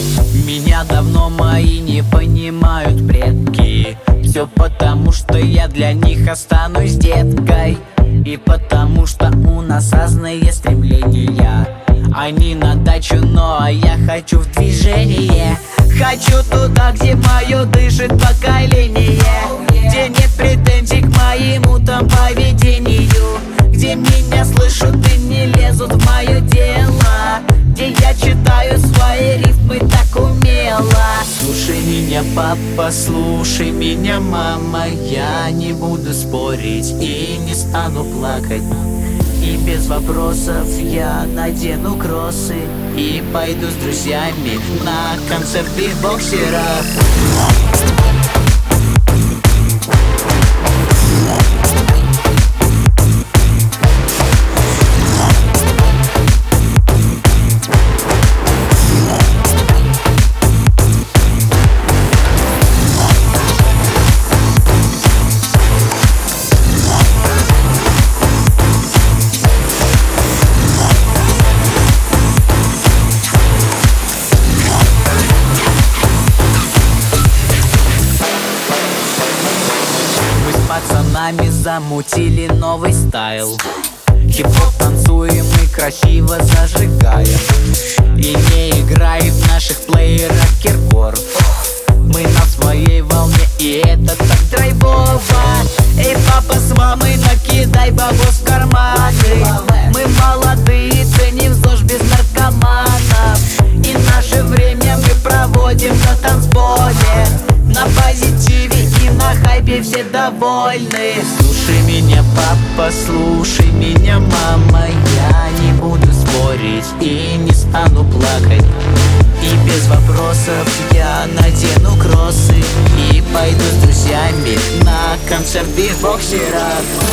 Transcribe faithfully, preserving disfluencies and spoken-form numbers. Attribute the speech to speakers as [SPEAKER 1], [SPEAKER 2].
[SPEAKER 1] Меня давно мои не понимают предки. Все потому, что я для них останусь деткой. И потому, что у нас разные стремления. Они на дачу, но я хочу в движение. Хочу туда, где мое дышит поколение, где нет претензий к моему там поведению, где меня слышат и не лезут в мое дело, где я читаю свои рифмы так умело. Слушай меня, папа, слушай меня, мама. Я не буду спорить и не стану плакать. И без вопросов я надену кроссы и пойду с друзьями на концерт битбоксера. Пацанами замутили новый стайл. Хип-хоп танцуем и красиво зажигаем. И не играет в наших плеерах Киркор. Мы на своей волне, и это так драйвово. Эй, папа с мамой, накидай бабос в карманы. Мы молодые, ценим ЗОЖ без наркоманов. И наше время мы проводим на танцполе, на позитиве и на хайпе все довольны. Слушай меня, папа, слушай меня, мама. Я не буду спорить и не стану плакать. И без вопросов я надену кроссы и пойду с друзьями на концерт битбоксера.